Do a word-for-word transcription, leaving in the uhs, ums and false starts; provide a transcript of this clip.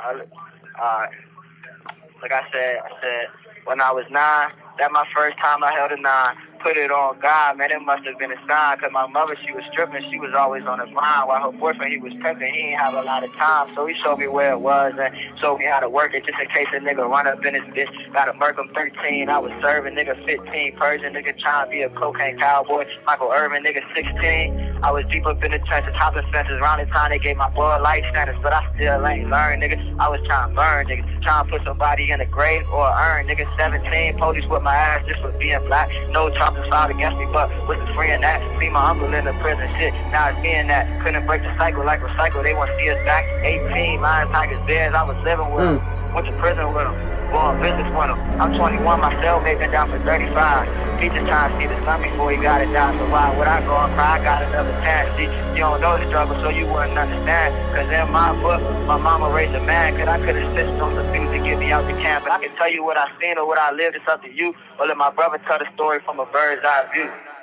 Uh, like I said, I said, when I was nine, that my first time I held a nine. Put it on God, man, it must have been a sign. Cause my mother, she was stripping, she was always on the grind. While her boyfriend, he was pimping, he didn't have a lot of time. So he showed me where it was and showed me how to work it just in case a nigga run up in his bitch. Gotta murk him thirteen, I was serving, nigga fifteen. Persian, nigga trying to be a cocaine cowboy. Michael Irvin, nigga sixteen. I was deep up in the trenches, hopping fences. Around the time they gave my boy life standards, but I still ain't learned, nigga. I was trying to burn, nigga. Trying to put somebody in a grave or a urn, nigga. seventeen, police with my ass just for being black. No charges filed against me, but was the free in that. See my uncle in the prison, shit. Now it's me and that. Couldn't break the cycle like recycle. They want to see us back. eighteen, Lions, Tigers, Bears. I was living with them. Mm. Went to prison with them. Going business with them. I'm twenty-one, my cellmate been down for thirty-five. He just trying to see the sun before he got it down. So why would I go and cry? I got another chance. See, you don't know the struggle, so you wouldn't understand. Cause in my book, my mama raised a man. Cause I could have stitched on some things to get me out the camp. But I can tell you what I seen or what I lived. It's up to you. Or let my brother tell the story from a bird's eye view.